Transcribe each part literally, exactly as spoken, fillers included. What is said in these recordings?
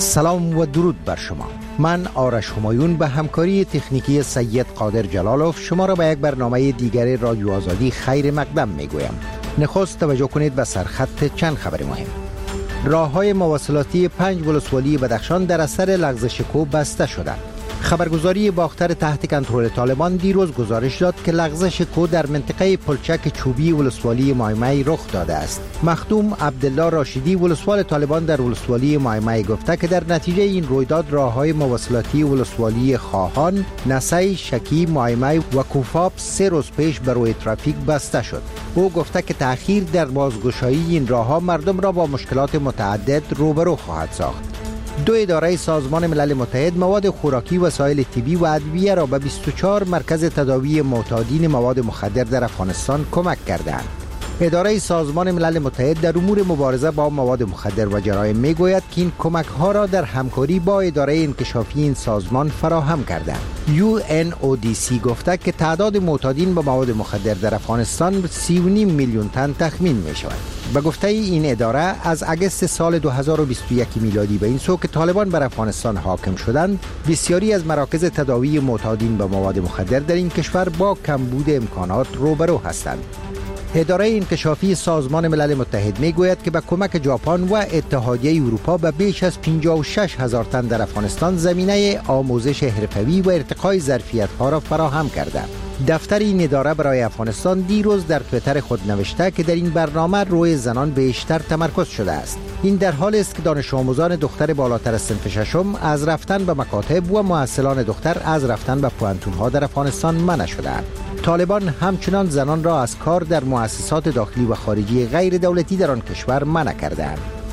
سلام و درود بر شما. من آرش همایون به همکاری تکنیکی سید قادر جلالوف شما را به یک برنامه دیگر رادیو آزادی خیر مقدم می گویم. نخست توجه کنید به سرخط چند خبر مهم. راه‌های مواصلاتی پنج ولسوالی بدخشان در اثر لغزش کوه بسته شده. خبرگزاری باختر تحت کنترل طالبان دیروز گزارش داد که لغزش کوه در منطقه پلچک چوبی ولسوالی مایمای رخ داده است. مخدوم عبدالله راشدی ولسوال طالبان در ولسوالی مایمای گفته که در نتیجه این رویداد راه‌های مواصلاتی ولسوالی خواهان، نسی، شکی، مایمای و کوفاب سه روز پیش بر روی ترافیک بسته شد. او گفته که تأخیر در بازگشایی این راه‌ها مردم را با مشکلات متعدد روبرو خواهد ساخت. دو اداره سازمان ملل متحد مواد خوراکی، وسایل طبی و ادویه را به بیست و چهار مرکز تداوی معتادین مواد مخدر در افغانستان کمک کردند. اداره سازمان ملل متحد در امور مبارزه با مواد مخدر و جرایم میگوید که این کمک ها را در همکاری با اداره انکشافی این سازمان فراهم کردند. یو ان او دی سی گفته که تعداد معتادین به مواد مخدر در افغانستان سی و نیم میلیون تن تخمین می شود. به گفته این اداره از اگست سال دو هزار و بیست و یک میلادی به این سو که طالبان بر افغانستان حاکم شدند، بسیاری از مراکز تداوی معتادین به مواد مخدر در این کشور با کمبود امکانات روبرو هستند. اداره انکشافی سازمان ملل متحد میگوید که با کمک ژاپن و اتحادیه اروپا به بیش از پنجاه و شش هزار تن در افغانستان زمینه آموزش حرفه‌ای و ارتقای ظرفیت‌ها را فراهم کرده. دفتر این اداره برای افغانستان دیروز در توییتر خود نوشته که در این برنامه روی زنان بیشتر تمرکز شده است. این در حالی است که دانش آموزان دختر بالاتر از صنف ششم از رفتن به مکاتب و محصلان دختر از رفتن به پوانتون‌ها در افغانستان منع شده‌اند. طالبان همچنان زنان را از کار در مؤسسات داخلی و خارجی غیر دولتی در آن کشور منع کرده‌اند.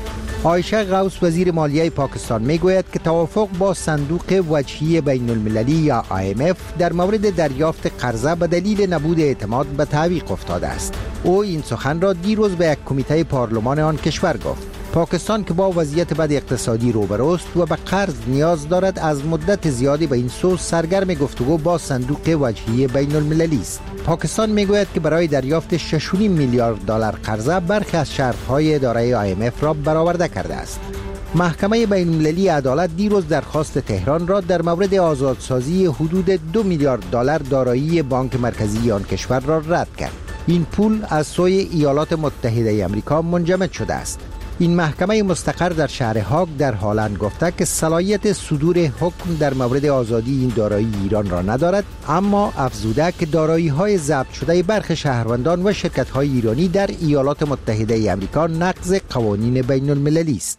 عایشه غوث وزیر مالیه پاکستان میگوید که توافق با صندوق وجهی بین المللی یا آی ام اف در مورد دریافت قرضه به دلیل نبود اعتماد به تعویق افتاده است. او این سخن را دیروز به یک کمیته پارلمان آن کشور گفت. پاکستان که با وضعیت بد اقتصادی روبروست و به قرض نیاز دارد، از مدت زیادی به این سو سرگرم گفتگو با صندوق وجهی بین المللی است. پاکستان میگوید که برای دریافت شش و نیم میلیارد دلار قرضه برخی از شرط‌های اداره آی ام اف را برآورده کرده است. محکمه بین المللی عدالت دیروز درخواست تهران را در مورد آزادسازی حدود دو میلیارد دلار دارایی بانک مرکزی آن کشور را رد کرد. این پول از سوی ایالات متحده آمریکا منجمد شده است. این محکمه مستقر در شهر هاگ در هلند گفته که صلاحیت صدور حکم در مورد آزادی این دارایی ایران را ندارد، اما افزوده که دارایی‌های ضبط شده برخی شهروندان و شرکت‌های ایرانی در ایالات متحده آمریکا نقض قوانین بین المللی است.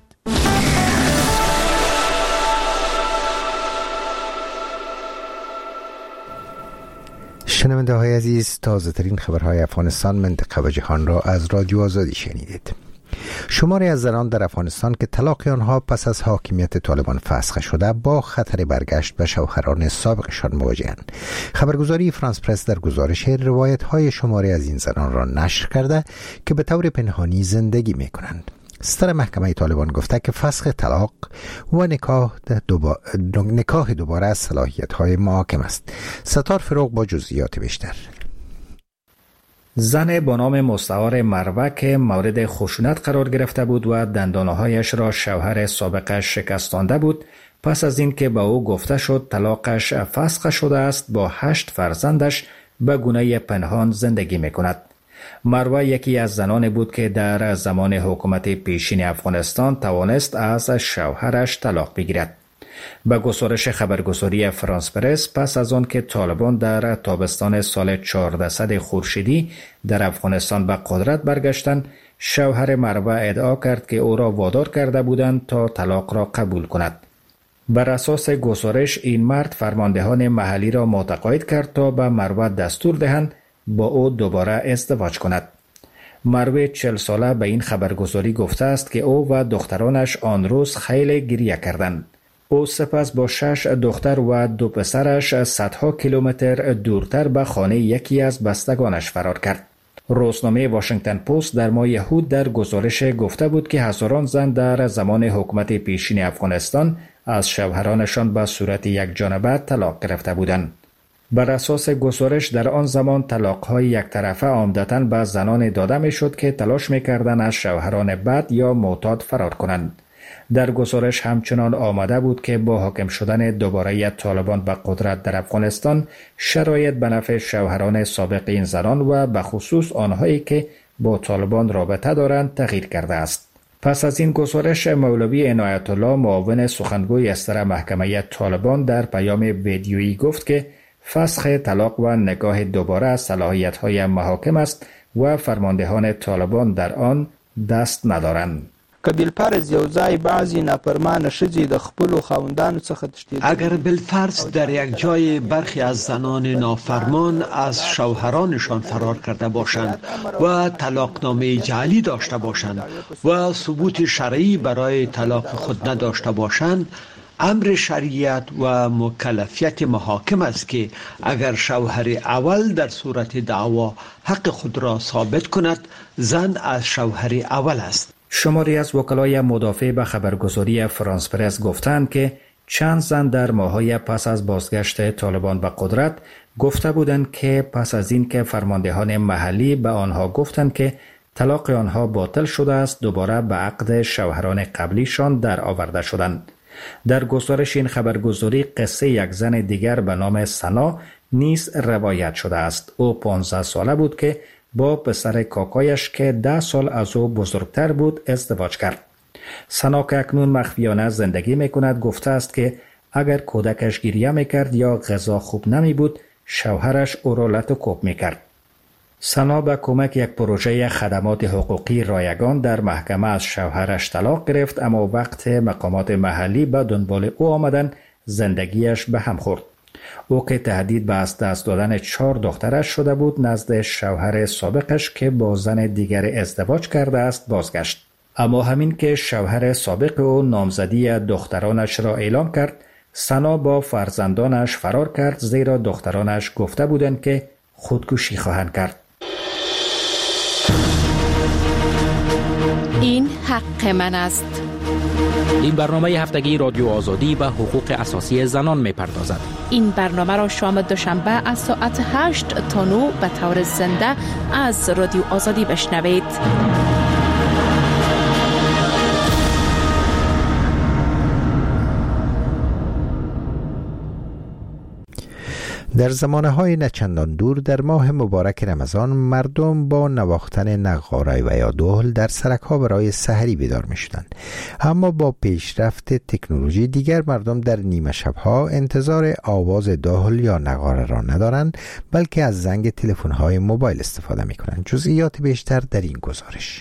شنونده های عزیز، تازه ترین خبرهای افغانستان، منطقه و جهان را از رادیو آزادی شنیدید. شماری از زنان در افغانستان که طلاق آنها پس از حاکمیت طالبان فسخ شده با خطر برگشت به شوهران سابقشان مواجهند. خبرگزاری فرانس پرس در گزارش روایت های شماری از این زنان را نشر کرده که به طور پنهانی زندگی می کنند. ستر محکمه طالبان گفته که فسخ طلاق و نکاح دوباره, نکاح دوباره از صلاحیت های محاکم است. ستار فروغ با جزئیات بیشتر. زن با نام مستعار مروه که مورد خشونت قرار گرفته بود و دندانهایش را شوهر سابقش شکستانده بود، پس از این که به او گفته شد طلاقش فسخ شده است، با هشت فرزندش به گونه پنهان زندگی می کند. مروه یکی از زنان بود که در زمان حکومت پیشین افغانستان توانست از شوهرش طلاق بگیرد. به گزارش خبرگزاری فرانس پرس، پس از آن که طالبان در تابستان سال چهاردهصد خورشیدی در افغانستان به قدرت برگشتند، شوهر مروه ادعا کرد که او را وادار کرده بودند تا طلاق را قبول کند. بر اساس گزارش این مرد فرماندهان محلی را متقاعد کرد تا به مروه دستور دهند با او دوباره ازدواج کند. مروه چهل ساله به این خبرگزاری گفته است که او و دخترانش آن روز خیلی گریه کردند. او سپس با شش دختر و دو پسرش صدها کیلومتر دورتر به خانه یکی از بستگانش فرار کرد. روزنامه واشنگتن پست در ماه یهود در گزارش گفته بود که هزاران زن در زمان حکومت پیشین افغانستان از شوهرانشان به صورت یک جانبه طلاق گرفته بودند. بر اساس گزارش در آن زمان طلاق‌های یک طرفه عمدتاً به زنان داده می‌شد که تلاش می‌کردند از شوهران بد یا معتاد فرار کنند. در گزارش همچنان آمده بود که با حاکم شدن دوباره طالبان به قدرت در افغانستان شرایط به نفع شوهران سابق این زنان و به خصوص آنهایی که با طالبان رابطه دارند تغییر کرده است. پس از این گزارش مولوی عنایت الله معاون سخنگوی اصدر محکمه طالبان در پیام ویدیویی گفت که فسخ طلاق و نکاح دوباره از صلاحیت‌های محاکم است و فرماندهان طالبان در آن دست ندارند. که بالفرض یو ځای بعضی نافرمان ښځې د خپلو خاوندانو څخه تښتېدلې، اگر بالفرض در یک جای برخی از زنان نافرمان از شوهرانشان فرار کرده باشند و طلاقنامه جعلی داشته باشند و ثبوت شرعی برای طلاق خود نداشته باشند، امر شریعت و مکلفیت محاکم است که اگر شوهر اول در صورت دعوا حق خود را ثابت کند، زن از شوهر اول است. شماری از وکلای مدافع به خبرگزاری فرانس پرس گفتند که چند زن در ماه‌های پس از بازگشت طالبان به قدرت گفته بودند که پس از این که فرماندهان محلی به آنها گفتند که طلاق آنها باطل شده است، دوباره به عقد شوهران قبلیشان در آورده شدند. در گزارش این خبرگزاری قصه یک زن دیگر به نام سنا نیز روایت شده است. او پانزده ساله بود که با پسر کاکایش که ده سال از او بزرگتر بود ازدواج کرد. سنا که اکنون مخفیانه زندگی میکند گفته است که اگر کودکش گریه میکرد یا غذا خوب نمی بود، شوهرش او را لط و کوب میکرد. سنا به کمک یک پروژه خدمات حقوقی رایگان در محکمه از شوهرش طلاق گرفت، اما وقت مقامات محلی به دنبال او آمدن زندگیش به هم خورد. او که تهدید به از دست دادن چهار دخترش شده بود، نزد شوهر سابقش که با زن دیگر ازدواج کرده است بازگشت. اما همین که شوهر سابق او نامزدی دخترانش را اعلام کرد، سنا با فرزندانش فرار کرد، زیرا دخترانش گفته بودند که خودکشی خواهند کرد. این حق من است. این برنامه هفتگی رادیو آزادی به حقوق اساسی زنان می پردازد. این برنامه را شام دوشنبه از ساعت هشت تا نه به طور زنده از رادیو آزادی بشنوید. در زمانه‌های نچندان دور در ماه مبارک رمضان مردم با نواختن نقاره و یا دهل در سرک‌ها برای سحری بیدار می‌شدند. اما با پیشرفت تکنولوژی دیگر مردم در نیمه شب‌ها انتظار آواز دهل یا نقاره را ندارند، بلکه از زنگ تلفن‌های موبایل استفاده می‌کنند. جزئیات بیشتر در این گزارش.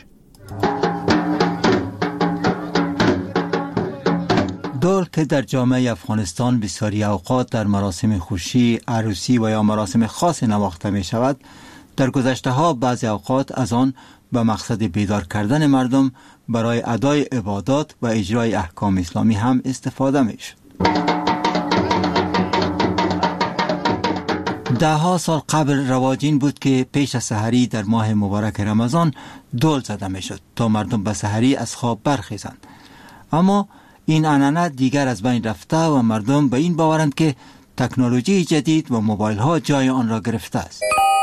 دهل که در جامعه افغانستان بسیاری اوقات در مراسم خوشی، عروسی و یا مراسم خاص نواخته می شود، در گذشته ها بعضی اوقات از آن به مقصد بیدار کردن مردم برای ادای عبادات و اجرای احکام اسلامی هم استفاده می شد. ده ها سال قبل رواجین بود که پیش از سحری در ماه مبارک رمضان دهل زده می شد تا مردم به سحری از خواب برخیزند. اما این عنعنه دیگر از بین رفته و مردم به این باورند که تکنولوژی جدید و موبایل ها جای آن را گرفته است.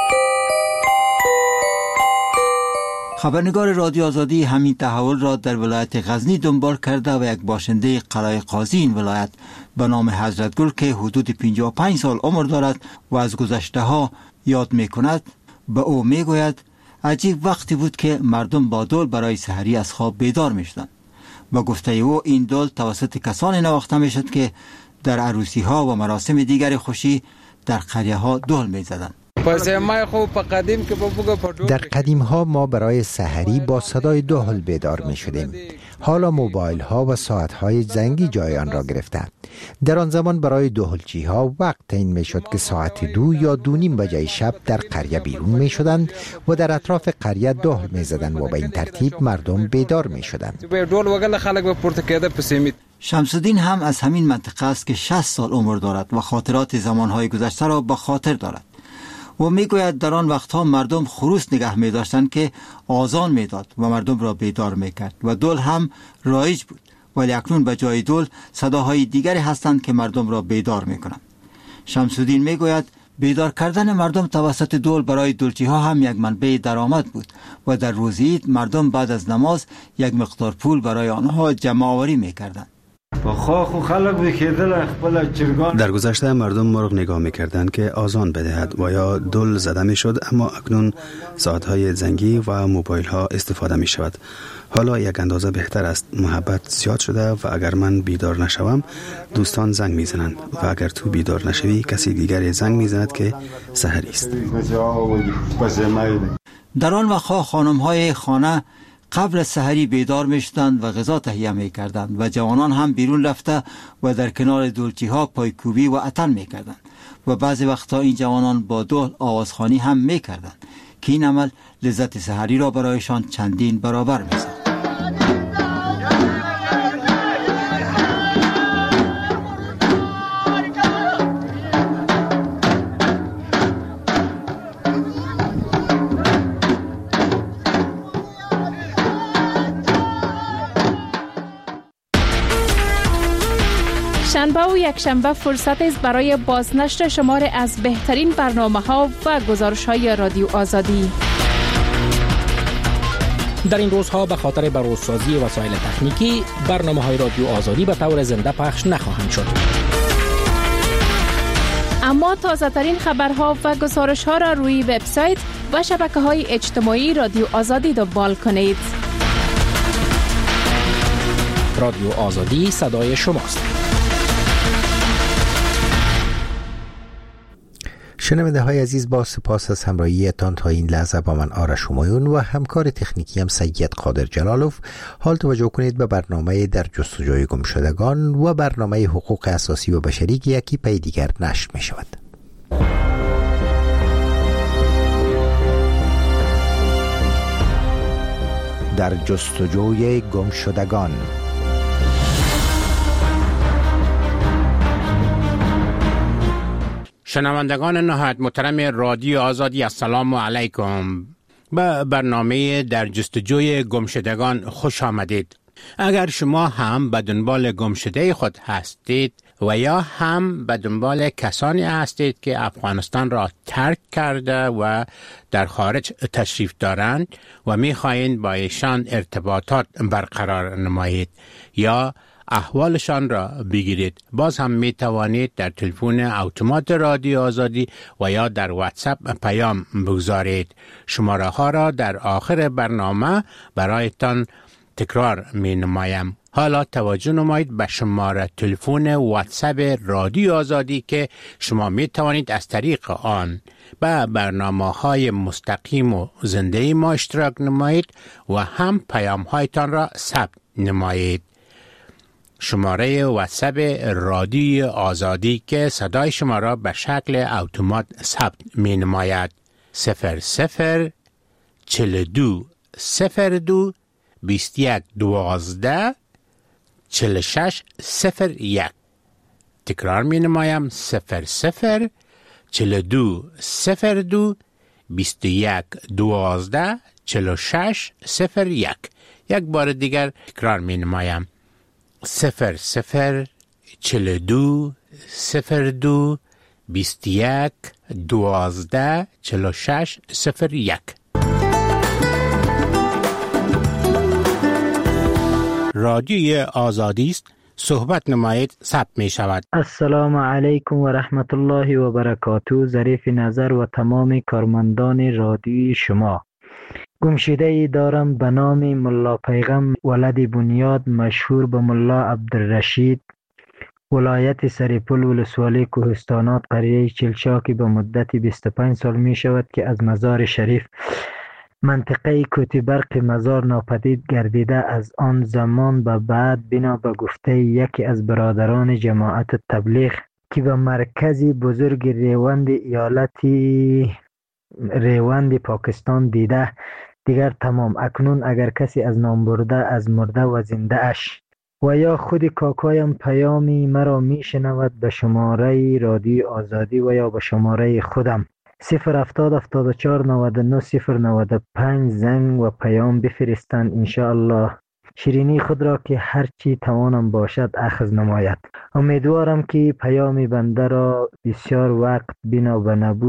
خبرنگار رادیو آزادی همین تحول را در ولایت غزنی دنبال کرده و یک باشنده قلعه قاضی این ولایت به نام حضرت گل که حدود پنجاه و پنج سال عمر دارد و از گذشته ها یاد می کند، به او می گوید عجیب وقتی بود که مردم با دهل برای سحری از خواب بیدار می شدند. با گفته او این دهل توسط کسانی نواخته می شد که در عروسی ها و مراسم دیگر خوشی در قریه ها دهل می زدند. در قدیم ها ما برای سحری با صدای دهل بیدار می شدیم. حالا موبایل ها و ساعت های زنگی جای آن را گرفتند. در آن زمان برای دهلچی ها وقت تعیین می شد که ساعت دو یا دو نیم بجای شب در قریه بیرون می شدند و در اطراف قریه دهل می زدند و به این ترتیب مردم بیدار می شدند. شمس الدین هم از همین منطقه است که شصت سال عمر دارد و خاطرات زمانهای گذشته را به خاطر دارد. و میگوید در آن وقتها مردم خروس نگه می داشتند که آذان می داد و مردم را بیدار می کرد و دهل هم رایج بود، ولی اکنون به جای دهل صداهای دیگری هستند که مردم را بیدار می کنند. شمس الدین می گوید بیدار کردن مردم توسط دول برای دولچی ها هم یک منبع درآمد بود و در روز عید مردم بعد از نماز یک مقدار پول برای آنها جمع آوری می‌کردند. در گذشته مردم مرغ نگاه می‌کردند که آذان بدهد و یا دل زده می‌شد، اما اکنون ساعت‌های زنگی و موبایل‌ها استفاده می‌شود. حالا یک اندازه بهتر است. محبت زیاد شده و اگر من بیدار نشوم دوستان زنگ می‌زنند و اگر تو بیدار نشوی کسی دیگری زنگ می‌زند که سحری است. در آن وقت خانم‌های خانه قبل سحری بیدار می‌شدند و غذا تهیه می‌کردند و جوانان هم بیرون رفته و در کنار دولچی ها پایکوبی و اتن می‌کردند و بعضی وقتا این جوانان با دول آوازخوانی هم می‌کردند که این عمل لذت سحری را برایشان چندین برابر می‌ساخت. شنبه و یک شنبه فرصت است برای بازنشر شمار از بهترین برنامه ها و گزارش های رادیو آزادی. در این روزها به خاطر بروزسازی وسایل تکنیکی برنامه های رادیو آزادی به طور زنده پخش نخواهند شد. اما تازه ترین خبرها و گزارش ها را روی وبسایت و شبکه های اجتماعی رادیو آزادی دنبال کنید. رادیو آزادی صدای شماست. شنونده های عزیز، با سپاس از همراهیتان تا این لحظه با من آرش همایون و همکار تکنیکی هم سید قادر جلالوف. حال توجه کنید به برنامه در جستجوی گمشدگان و برنامه حقوق اساسی و بشری که یکی پی دیگر نشر می شود. در جستجوی گمشدگان. شنوندگان نهایت محترم رادیو آزادی، السلام علیکم. به برنامه در جستجوی گمشدگان خوش آمدید. اگر شما هم به دنبال گمشده خود هستید و یا هم به دنبال کسانی هستید که افغانستان را ترک کرده و در خارج تشریف دارند و می‌خواهید با ایشان ارتباطات برقرار نمایید یا احوالشان را بگیرید، باز هم می توانید در تلفن اتومات رادیو آزادی و یا در واتساپ پیام بگذارید. شماره ها را در آخر برنامه برایتان تکرار می نمایم. حالا توجه نمایید به شماره تلفن واتساپ رادیو آزادی که شما می توانید از طریق آن به برنامه های مستقیم و زنده ما اشتراک نمایید و هم پیام هایتان را ثبت نمایید. شماره واتساپ رادیو آزادی که صدای شما را به شکل اتومات ثبت می نماید صفر صفر چل دو صفر دو بیست یک دوازده چل شش صفر یک. تکرار می نمایم صفر صفر چل دو صفر دو بیست یک دوازده چل شش صفر یک. یک بار دیگر تکرار می نمایم صفر صفر چل دو صفر دو بیست یک دوازده چل شش صفر یک. رادیوی آزادی است. صحبت نمایید ثبت می شود. السلام علیکم و رحمت الله و برکاته. ظریف نظر و تمام کارمندان رادیوی شما. گمشده ای دارم به نام ملا پیغم ولد بنیاد، مشهور به ملا عبدالرشید، ولایت سریپل، ولسوالی کوهستانات، قریه چلچاکی. به مدت بیست و پنج سال می شود که از مزار شریف منطقه کوتی برق مزار ناپدید گردیده. از آن زمان به بعد بنا به گفته یکی از برادران جماعت تبلیغ که به مرکزی بزرگ ریوند ایالتی ریوند پاکستان دیده، دیگر تمام. اکنون اگر کسی از نام برده از مرده و زنده اش و یا خود کاکایم پیامی مرا می شنود به شماره رادیو آزادی و یا به شماره خودم صفر هفتاد هفتاد و چهار نود و نه صفر نود و پنج زنگ و پیام بفرستند. انشاءالله شیرینی خود را که هرچی توانم باشد اخذ نماید. امیدوارم که پیام بنده را بسیار وقت بنا به نبود